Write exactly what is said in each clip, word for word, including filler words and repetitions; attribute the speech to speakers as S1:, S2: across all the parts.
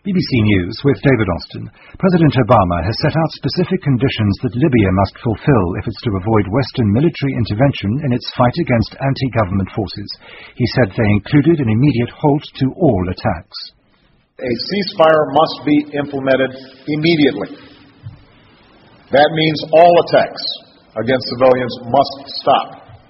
S1: B B C News with David Austin. President Obama has set out specific conditions that Libya must fulfill if it's to avoid Western military intervention in its fight against anti-government forces. He said they included an immediate halt to all attacks.
S2: A ceasefire must be implemented immediately. That means all attacks against civilians must stop.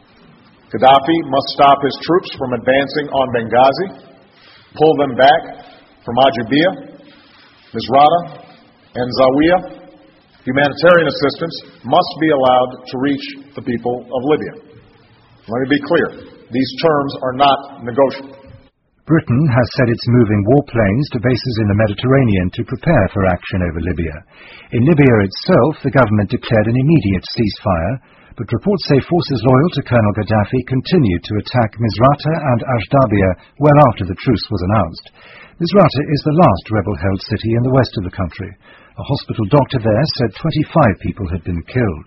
S2: Gaddafi must stop his troops from advancing on Benghazi, pull them back from Ajibiyah, Misrata, and Zawiya. Humanitarian assistance must be allowed to reach the people of Libya. Let me be clear, these terms are not negotiable.
S1: Britain has said it's moving warplanes to bases in the Mediterranean to prepare for action over Libya. In Libya itself, the government declared an immediate ceasefire, but reports say forces loyal to Colonel Gaddafi continued to attack Misrata and Ajdabiya well after the truce was announced. Misrata is the last rebel-held city in the west of the country. A hospital doctor there said twenty-five people had been killed.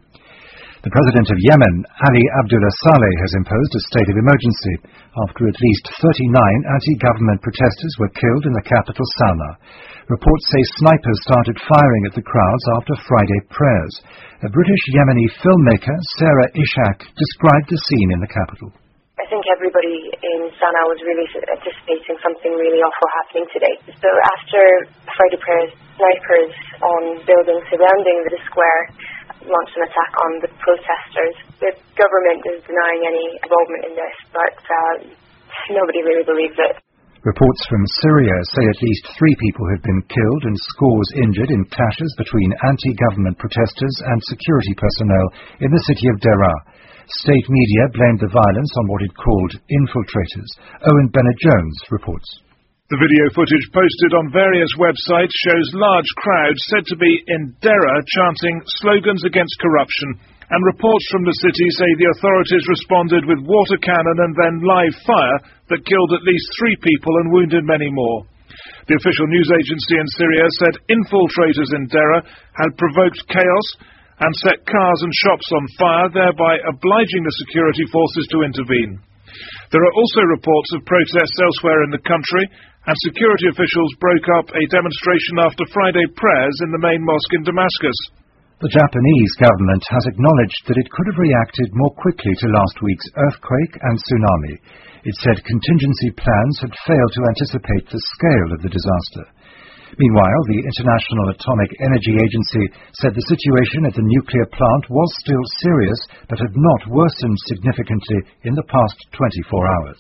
S1: The president of Yemen, Ali Abdullah Saleh, has imposed a state of emergency after at least thirty-nine anti-government protesters were killed in the capital Sanaa. Reports say snipers started firing at the crowds after Friday prayers. A British Yemeni filmmaker, Sarah Ishak, described the scene in the capital.
S3: I think everybody in Sanaa was really anticipating something really awful happening today. So after Friday prayers, snipers on buildings surrounding the square launched an attack on the protesters. The government is denying any involvement in this, but uh, nobody really believes it.
S1: Reports from Syria say at least three people have been killed and scores injured in clashes between anti-government protesters and security personnel in the city of Deraa. State media blamed the violence on what it called infiltrators. Owen Bennett-Jones reports.
S4: The video footage posted on various websites shows large crowds said to be in Deraa chanting slogans against corruption, and reports from the city say the authorities responded with water cannon and then live fire that killed at least three people and wounded many more. The official news agency in Syria said infiltrators in Deraa had provoked chaos and set cars and shops on fire, thereby obliging the security forces to intervene. There are also reports of protests elsewhere in the country, and security officials broke up a demonstration after Friday prayers in the main mosque in Damascus.
S1: The Japanese government has acknowledged that it could have reacted more quickly to last week's earthquake and tsunami. It said contingency plans had failed to anticipate the scale of the disaster. Meanwhile, the International Atomic Energy Agency said the situation at the nuclear plant was still serious, but had not worsened significantly in the past twenty-four hours.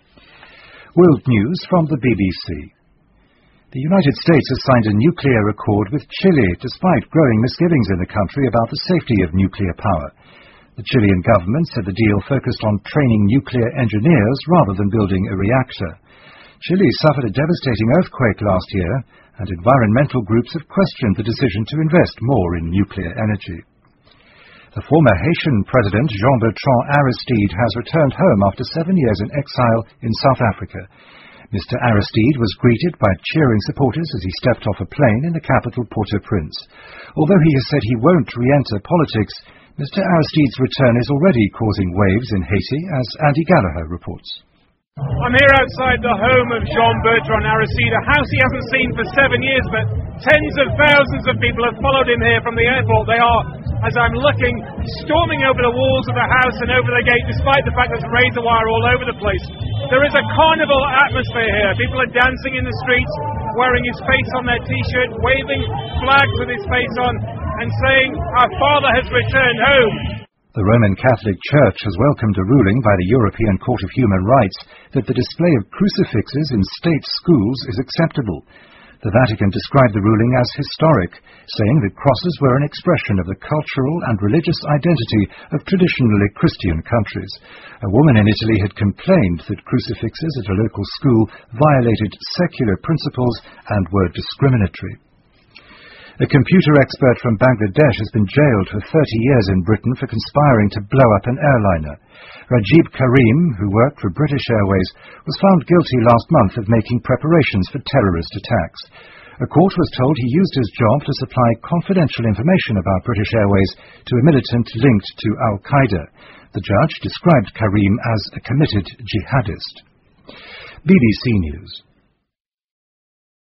S1: World news from the B B C. The United States has signed a nuclear accord with Chile, despite growing misgivings in the country about the safety of nuclear power. The Chilean government said the deal focused on training nuclear engineers rather than building a reactor. Chile suffered a devastating earthquake last year, and environmental groups have questioned the decision to invest more in nuclear energy. The former Haitian president, Jean-Bertrand Aristide, has returned home after seven years in exile in South Africa. Mister Aristide was greeted by cheering supporters as he stepped off a plane in the capital Port-au-Prince. Although he has said he won't re-enter politics, Mister Aristide's return is already causing waves in Haiti, as Andy Gallagher reports.
S5: I'm here outside the home of Jean-Bertrand Aristide, a house he hasn't seen for seven years, but tens of thousands of people have followed him here from the airport. They are, as I'm looking, storming over the walls of the house and over the gate, despite the fact there's razor wire all over the place. There is a carnival atmosphere here. People are dancing in the streets, wearing his face on their T-shirt, waving flags with his face on, and saying, "Our father has returned home."
S1: The Roman Catholic Church has welcomed a ruling by the European Court of Human Rights that the display of crucifixes in state schools is acceptable. The Vatican described the ruling as historic, saying that crosses were an expression of the cultural and religious identity of traditionally Christian countries. A woman in Italy had complained that crucifixes at a local school violated secular principles and were discriminatory. A computer expert from Bangladesh has been jailed for thirty years in Britain for conspiring to blow up an airliner. Rajib Karim, who worked for British Airways, was found guilty last month of making preparations for terrorist attacks. A court was told he used his job to supply confidential information about British Airways to a militant linked to Al-Qaeda. The judge described Karim as a committed jihadist. B B C News.